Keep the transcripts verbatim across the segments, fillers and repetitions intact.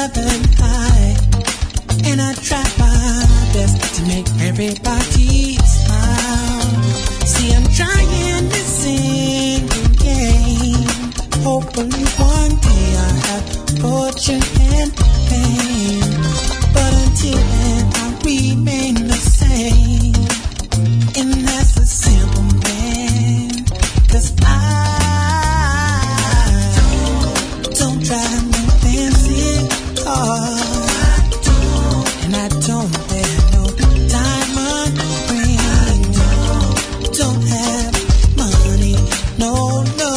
heaven high, and I try my best to make everybody smile. See, I'm trying to sing again. Hopefully one day I'll have fortune and fame. But until then I remain the same, and that's a simple man. 'Cause I don't, don't drive no fancy car, and I don't wear no diamond ring. Don't have money, no, no.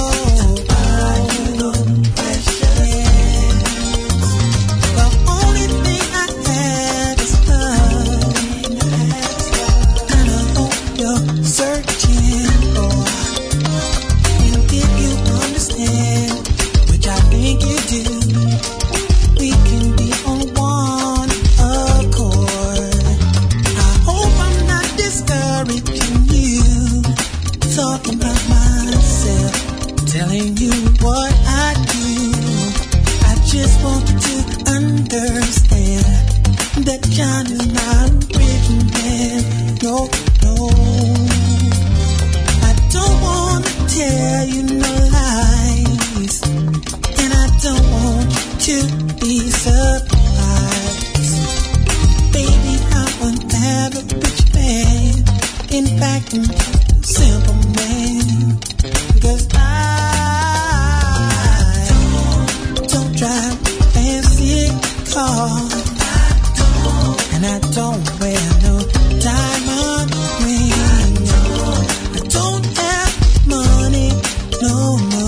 The only thing I have is love, and I hope you're searching for. And if you understand, which I think you do, we can be on one accord. I hope I'm not discouraging you, talking about myself, telling you what I do. I just want you to understand that John is not a written man. No, no. I don't want to tell you no lies, and I don't want you to be surprised. Baby, I'm an average man. In fact, I'm just a simple man. 'Cause I don't drive fancy cars, and I don't wear no diamond ring. I don't have money, no, no.